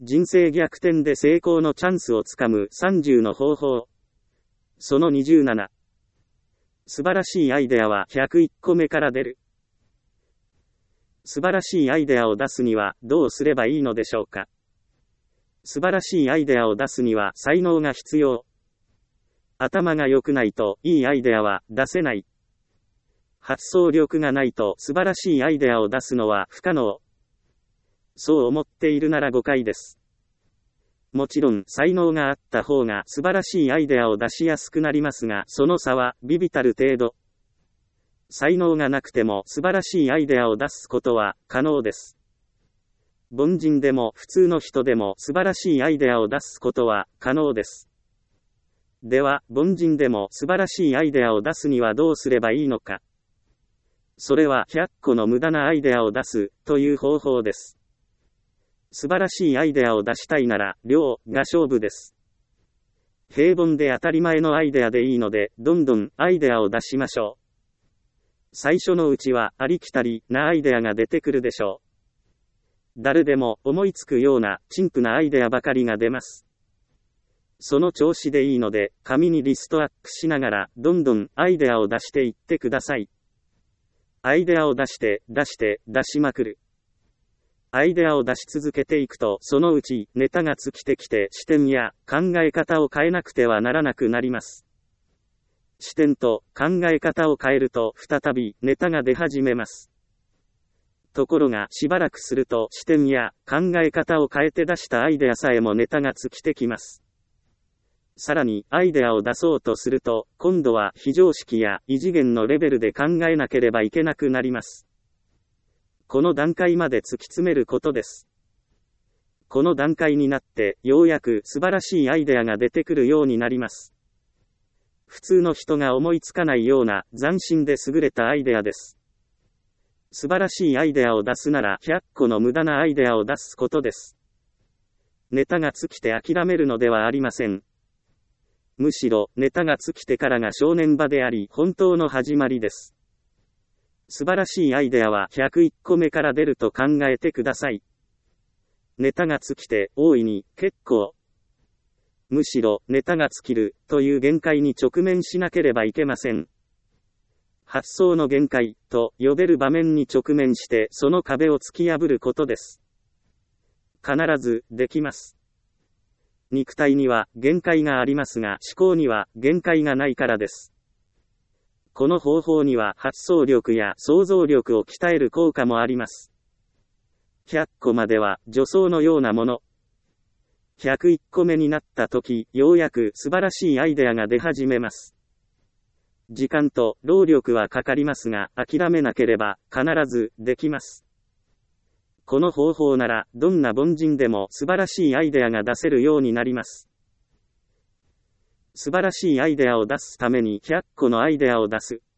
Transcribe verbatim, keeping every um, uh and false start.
人生逆転で成功のチャンスをつかむさんじゅうの方法。そのにじゅうなな。素晴らしいアイデアはひゃくいっこめから出る。素晴らしいアイデアを出すにはどうすればいいのでしょうか。素晴らしいアイデアを出すには才能が必要。頭が良くないといいアイデアは出せない。発想力がないと素晴らしいアイデアを出すのは不可能。そう思っているなら誤解です。もちろん才能があった方が素晴らしいアイデアを出しやすくなりますが、その差は微々たる程度。才能がなくても素晴らしいアイデアを出すことは可能です。凡人でも普通の人でも素晴らしいアイデアを出すことは可能です。では、凡人でも素晴らしいアイデアを出すにはどうすればいいのか。それはひゃっこの無駄なアイデアを出すという方法です。素晴らしいアイデアを出したいなら量が勝負です。平凡で当たり前のアイデアでいいので、どんどんアイデアを出しましょう。最初のうちはありきたりなアイデアが出てくるでしょう。誰でも思いつくような陳腐なアイデアばかりが出ます。その調子でいいので、紙にリストアップしながらどんどんアイデアを出していってください。アイデアを出して出して出しまくる。アイデアを出し続けていくと、そのうちネタが尽きてきて視点や考え方を変えなくてはならなくなります。視点と考え方を変えると再びネタが出始めます。ところがしばらくすると視点や考え方を変えて出したアイデアさえもネタが尽きてきます。さらにアイデアを出そうとすると今度は非常識や異次元のレベルで考えなければいけなくなります。この段階まで突き詰めることです。この段階になってようやく素晴らしいアイデアが出てくるようになります。普通の人が思いつかないような斬新で優れたアイデアです。素晴らしいアイデアを出すならひゃっこの無駄なアイデアを出すことです。ネタが尽きて諦めるのではありません。むしろネタが尽きてからが正念場であり本当の始まりです。素晴らしいアイデアはひゃくいっこめから出ると考えてください。ネタが尽きて大いに結構。むしろネタが尽きるという限界に直面しなければいけません。発想の限界と呼べる場面に直面してその壁を突き破ることです。必ずできます。肉体には限界がありますが思考には限界がないからです。この方法には発想力や想像力を鍛える効果もあります。ひゃっこまでは助走のようなもの。ひゃくいっこめになった時、ようやく素晴らしいアイデアが出始めます。時間と労力はかかりますが、諦めなければ必ずできます。この方法ならどんな凡人でも素晴らしいアイデアが出せるようになります。素晴らしいアイデアを出すためにひゃっこのアイデアを出す。